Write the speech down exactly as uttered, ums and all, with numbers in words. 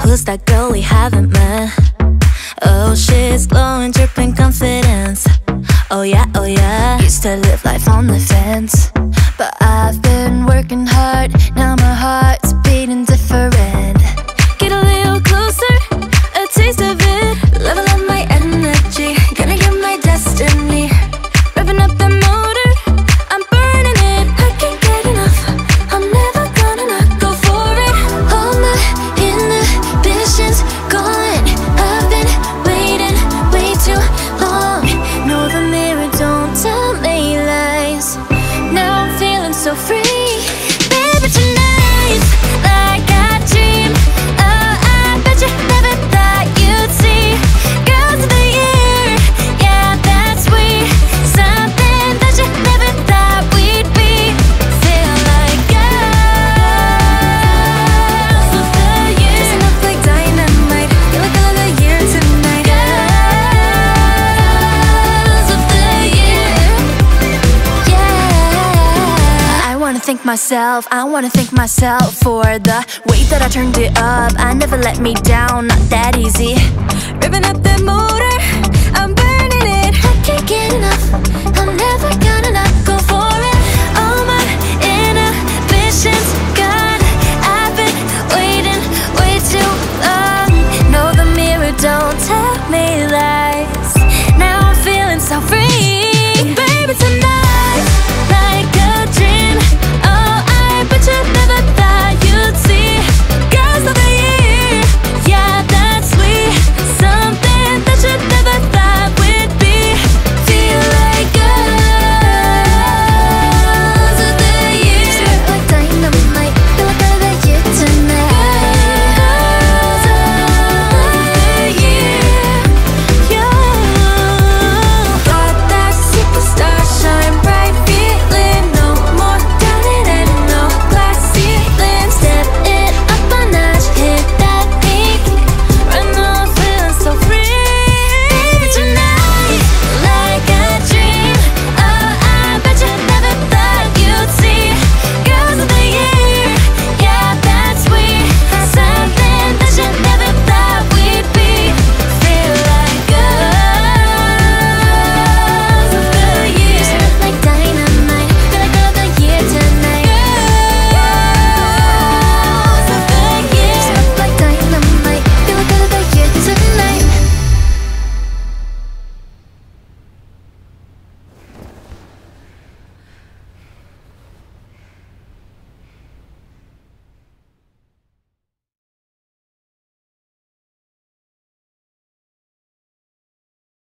Who's that girl we haven't met? Oh, she's glowing, dripping confidence. Oh yeah, oh yeah. Used to live life on the fence, but I've been working hard. Now my heart's beating different. Get a little closer, a taste of it. Level up my energy, gonna get my destiny. Revving up the motor, I'm burning it. I can't get enough, I'm never gonna not go for it. All my inhibitions gone. I've been waiting way too long. No, the mirror don't tell me lies. Now I'm feeling so free. Baby, tonight's like I dream. Oh, I bet you never thought you'd see. Girls of the year, yeah, that's we. Something that you never thought we'd be. Feel like girls of the year. Listen up like dynamite. You're like girl of the year tonight. Girls of the year, yeah. I wanna thank myself, I wanna thank myself for the way that I turned it up. I never let me down, not that easy. Revving up the motor, I'm burning it. I can't get enough, I'm never gonna not go for it. All my inhibitions gone.